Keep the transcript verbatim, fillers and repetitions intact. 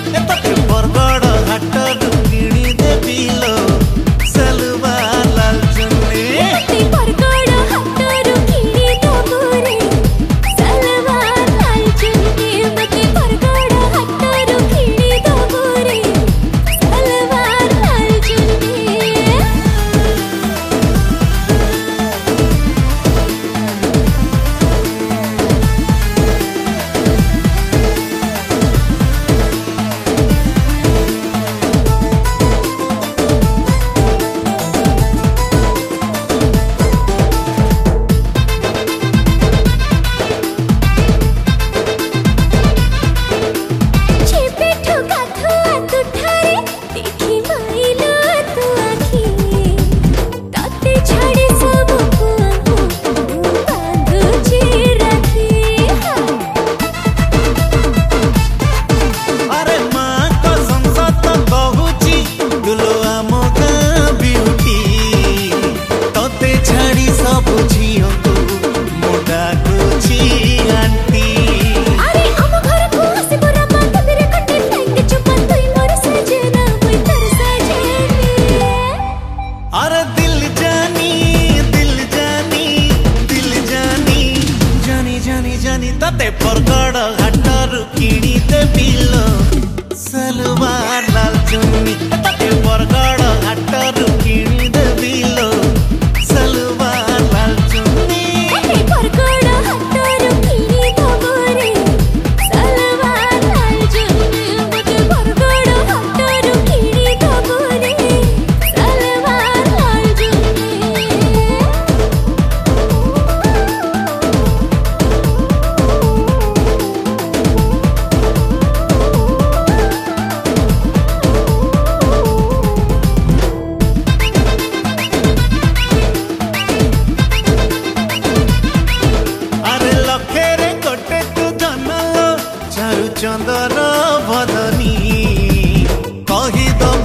एतके बरगड़ हाटरू किणी देबी लो सलवार लाल चुन्नी एतके बरगड़ हाटरू किणी देबो रे सलवार लाल चुन्नी मते बरगड़ हाटरू किणी देबो रे सलवार लाल चुन्नी तते बरगड़ हाटरू किणी देबी लो सलवार लाल चुन्नी तते बरगड़ हाटरू किणी देबी लो सलवार लाल चुन्नी एतके बरगड़ हाटरू किणी देबो रे सलवार लाल चुन्नी मते बरगड़ हाटरू किणी देबो रे सलवार लाल चुन्नी चंदर बदनी कही दो